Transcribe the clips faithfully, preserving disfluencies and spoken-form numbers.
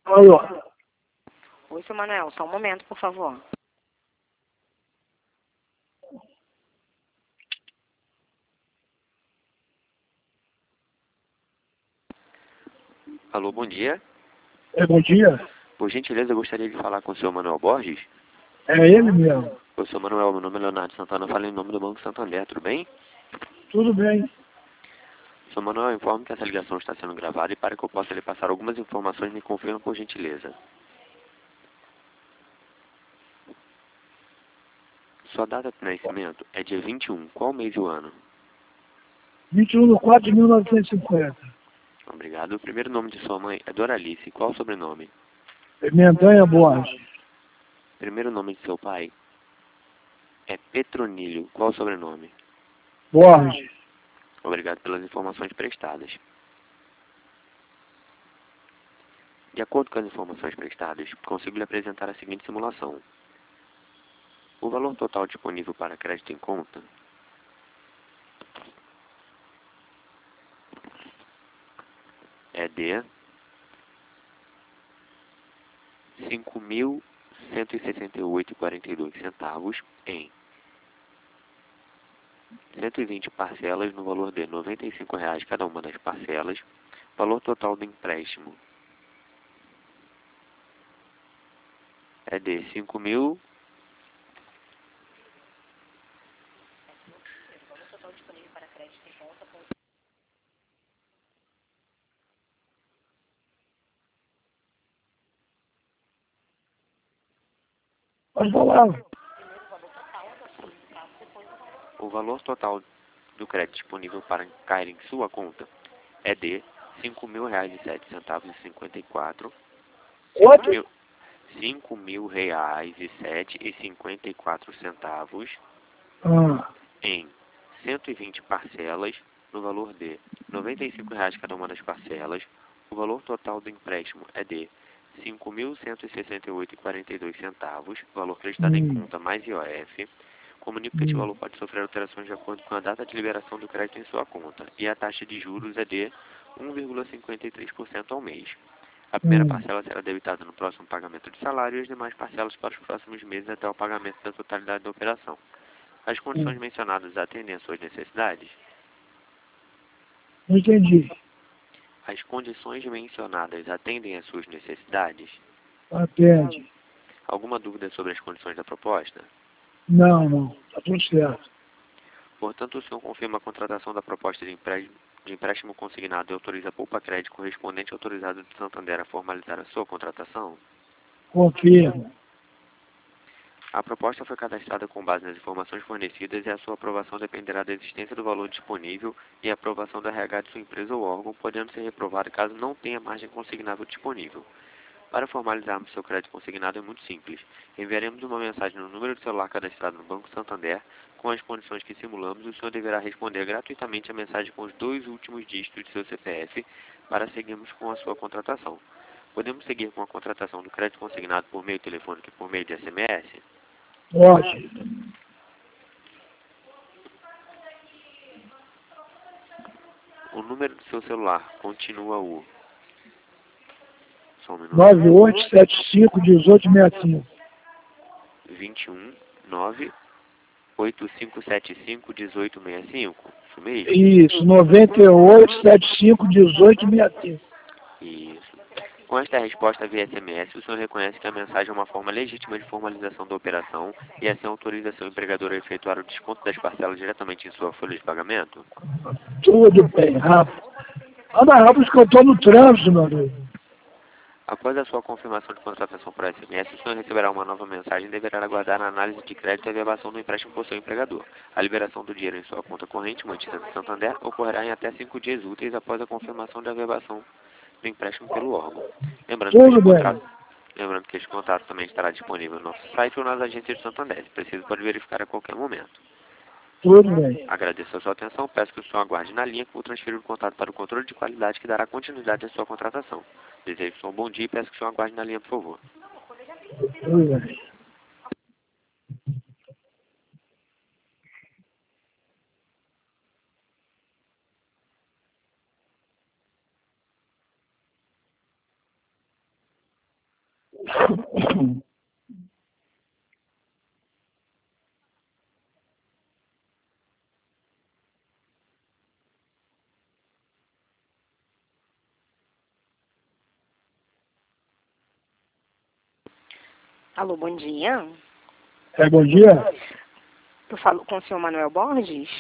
Alô? Oi, seu Manuel, só um momento, por favor. Alô, bom dia. É, bom dia. Por gentileza, eu gostaria de falar com o senhor Manuel Borges. É ele mesmo. Oi, senhor Manuel, meu nome é Leonardo Santana, eu falo em nome do Banco Santander, tudo bem? Tudo bem. Senhor Manuel, informo que essa ligação está sendo gravada e para que eu possa lhe passar algumas informações, me confirma por gentileza. Sua data de nascimento é dia vinte e um, qual mês e o ano? vinte e um de quatro de mil novecentos e cinquenta. Obrigado. O primeiro nome de sua mãe é Doralice, qual o sobrenome? É Mendanha Borges. Primeiro nome de seu pai é Petronílio, qual o sobrenome? Borges. Obrigado pelas informações prestadas. De acordo com as informações prestadas, consigo lhe apresentar a seguinte simulação. O valor total disponível para crédito em conta é de cinco mil cento e sessenta e oito reais e quarenta e dois centavos em cento e vinte parcelas no valor de noventa e cinco reais cada uma das parcelas. Valor total do empréstimo é de cinco mil Pode falar. O valor total do crédito disponível para cair em sua conta é de cinco mil reais e sete centavos e cinquenta e quatro. Quanto? cinco mil reais e sete e cinquenta e quatro centavos Ah, em cento e vinte parcelas no valor de noventa e cinco reais cada uma das parcelas. O valor total do empréstimo é de cinco mil cento e sessenta e oito reais e quarenta e dois centavos, valor prestado em hum, conta mais I O F. Comunico que este hum, valor pode sofrer alterações de acordo com a data de liberação do crédito em sua conta e a taxa de juros é de um vírgula cinquenta e três por cento ao mês. A primeira hum, parcela será debitada no próximo pagamento de salário e as demais parcelas para os próximos meses até o pagamento da totalidade da operação. As condições hum. mencionadas atendem às suas necessidades? Não entendi. As condições mencionadas atendem às suas necessidades? Atende. Alguma dúvida sobre as condições da proposta? Não, não. Tá tudo certo. Portanto, o senhor confirma a contratação da proposta de empréstimo, de empréstimo consignado e autoriza a Poupa Crédito correspondente autorizado de Santander a formalizar a sua contratação? Confirmo. A proposta foi cadastrada com base nas informações fornecidas e a sua aprovação dependerá da existência do valor disponível e a aprovação da R H de sua empresa ou órgão, podendo ser reprovada caso não tenha margem consignável disponível. Para formalizarmos seu crédito consignado é muito simples. Enviaremos uma mensagem no número de celular cadastrado no Banco Santander com as condições que simulamos e o senhor deverá responder gratuitamente a mensagem com os dois últimos dígitos de seu C P F para seguirmos com a sua contratação. Podemos seguir com a contratação do crédito consignado por meio telefônico e por meio de S M S? Pode. O número do seu celular continua o... Só um minuto. nove oito sete cinco, um oito seis cinco. vinte e um, nove, oito cinco sete cinco, um oito seis cinco. Isso mesmo? Isso, noventa e oito sete cinco, um oito seis cinco. Isso. Com esta resposta via S M S, o senhor reconhece que a mensagem é uma forma legítima de formalização da operação e assim autoriza seu empregador a efetuar o desconto das parcelas diretamente em sua folha de pagamento? Tudo bem, rápido. Anda rápido que eu tô no trânsito, meu amigo. Após a sua confirmação de contratação por S M S, o senhor receberá uma nova mensagem e deverá aguardar a análise de crédito e a averbação do empréstimo por seu empregador. A liberação do dinheiro em sua conta corrente, mantida no Santander, ocorrerá em até cinco dias úteis após a confirmação da averbação do empréstimo pelo órgão. Lembrando que Tudo este bem. contrato, lembrando que este contrato também estará disponível no nosso site ou nas agências de Santander. Se preciso, pode verificar a qualquer momento. Tudo bem. Agradeço a sua atenção, peço que o senhor aguarde na linha que vou transferir o contato para o controle de qualidade que dará continuidade à sua contratação. Desejo o senhor um bom dia e peço que o senhor aguarde na linha, por favor. Tudo bem. Alô, bom dia. É, bom dia. Eu falo com o senhor Manuel Borges?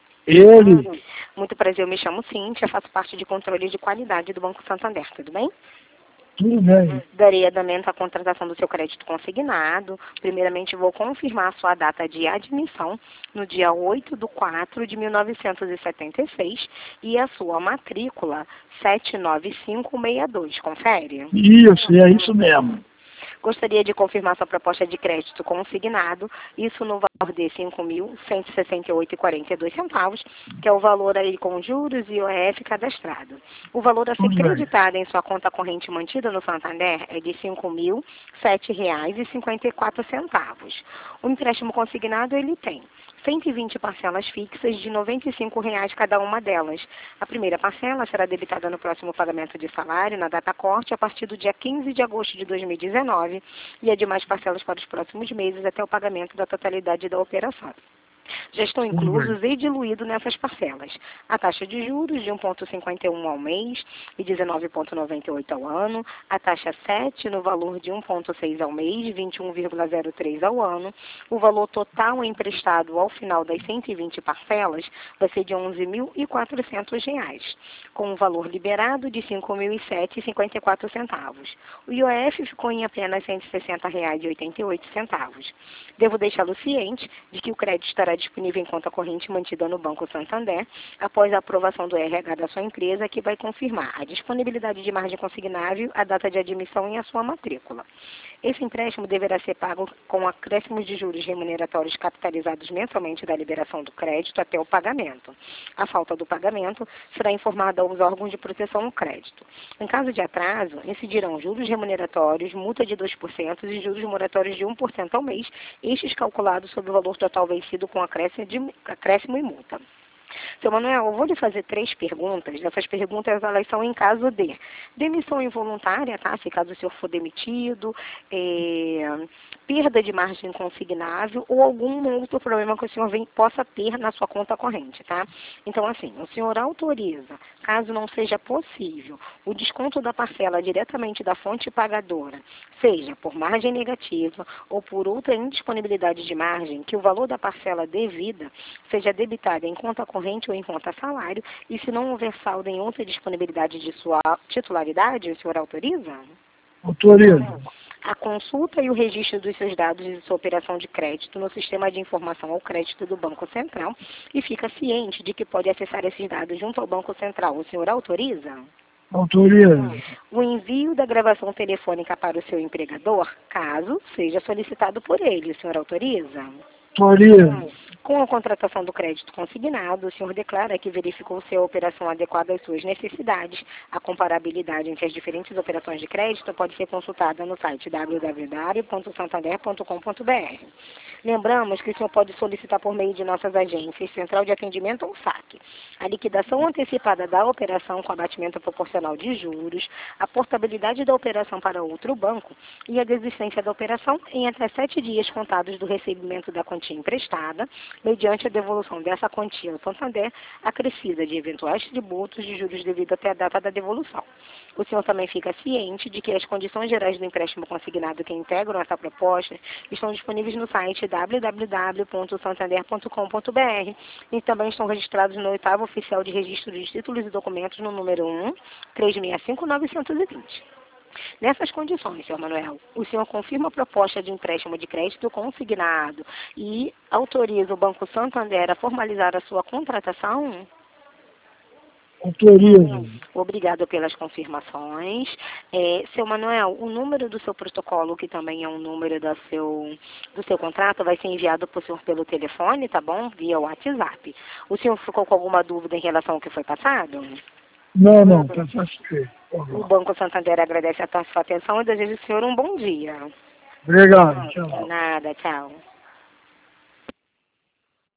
Ele. Muito prazer, eu me chamo Cíntia, faço parte de controle de qualidade do Banco Santander, tudo bem? Tudo bem. Darei andamento à contratação do seu crédito consignado. Primeiramente, vou confirmar a sua data de admissão no dia oito de quatro de mil novecentos e setenta e seis e a sua matrícula sete nove cinco seis dois. Confere? Isso, é isso mesmo. Gostaria de confirmar sua proposta de crédito consignado, isso no valor de cinco mil cento e sessenta e oito reais e quarenta e dois centavos, que é o valor aí com juros e I O F cadastrado. O valor a ser Tudo bem. creditado em sua conta corrente mantida no Santander é de cinco mil sete reais e cinquenta e quatro centavos. O empréstimo consignado ele tem cento e vinte parcelas fixas de noventa e cinco reais cada uma delas. A primeira parcela será debitada no próximo pagamento de salário, na data corte, a partir do dia quinze de agosto de dois mil e dezenove, e as demais parcelas para os próximos meses até o pagamento da totalidade da operação. Já estão inclusos e diluídos nessas parcelas a taxa de juros de um vírgula cinquenta e um ao mês e dezenove vírgula noventa e oito ao ano, a taxa sete no valor de um vírgula seis ao mês, vinte e um vírgula zero três ao ano, o valor total emprestado ao final das cento e vinte parcelas vai ser de onze mil e quatrocentos reais, com um valor liberado de cinco mil e sete reais e cinquenta e quatro centavos. O I O F ficou em apenas cento e sessenta reais e oitenta e oito centavos. Devo deixá-lo ciente de que o crédito estará disponível em conta corrente mantida no Banco Santander após a aprovação do R H da sua empresa, que vai confirmar a disponibilidade de margem consignável, a data de admissão e a sua matrícula. Esse empréstimo deverá ser pago com acréscimos de juros remuneratórios capitalizados mensalmente da liberação do crédito até o pagamento. A falta do pagamento será informada aos órgãos de proteção ao crédito. Em caso de atraso, incidirão juros remuneratórios, multa de dois por cento e juros moratórios de um por cento ao mês, estes calculados sobre o valor total vencido com acréscimo, de, acréscimo e multa. Seu Manuel, eu vou lhe fazer três perguntas. Essas perguntas, elas são em caso de demissão involuntária, tá? Se caso o senhor for demitido, é, perda de margem consignável ou algum outro problema que o senhor vem, possa ter na sua conta corrente, tá? Então, assim, o senhor autoriza, caso não seja possível, o desconto da parcela diretamente da fonte pagadora, seja por margem negativa ou por outra indisponibilidade de margem, que o valor da parcela devida seja debitado em conta corrente ou em conta salário, e se não houver saldo em outra disponibilidade de sua titularidade, o senhor autoriza? Autoriza. A consulta e o registro dos seus dados de sua operação de crédito no sistema de informação ao crédito do Banco Central e fica ciente de que pode acessar esses dados junto ao Banco Central. O senhor autoriza? Autoriza. O envio da gravação telefônica para o seu empregador, caso seja solicitado por ele. O senhor autoriza? Autoriza. Com a contratação do crédito consignado, o senhor declara que verificou se a operação adequada às suas necessidades. A comparabilidade entre as diferentes operações de crédito pode ser consultada no site w w w ponto santander ponto com ponto b r. Lembramos que o senhor pode solicitar por meio de nossas agências, Central de Atendimento ou saque, a liquidação antecipada da operação com abatimento proporcional de juros, a portabilidade da operação para outro banco e a desistência da operação em até sete dias contados do recebimento da quantia emprestada, mediante a devolução dessa quantia ao Santander, acrescida de eventuais tributos de juros devido até a data da devolução. O senhor também fica ciente de que as condições gerais do empréstimo consignado que integram essa proposta estão disponíveis no site w w w ponto santander ponto com ponto b r e também estão registrados no oitavo oficial de registro de títulos e documentos no número um, três seis cinco, nove dois zero. Nessas condições, senhor Manuel, o senhor confirma a proposta de empréstimo de crédito consignado e autoriza o Banco Santander a formalizar a sua contratação? Autoriza. Obrigado pelas confirmações. É, seu Manuel, o número do seu protocolo, que também é um número do seu, do seu contrato, vai ser enviado para o senhor pelo telefone, tá bom? Via WhatsApp. O senhor ficou com alguma dúvida em relação ao que foi passado? Não, não, está satisfeito. O Banco Santander agradece a sua atenção e deseja ao senhor um bom dia. Obrigado, tchau. Nada, tchau.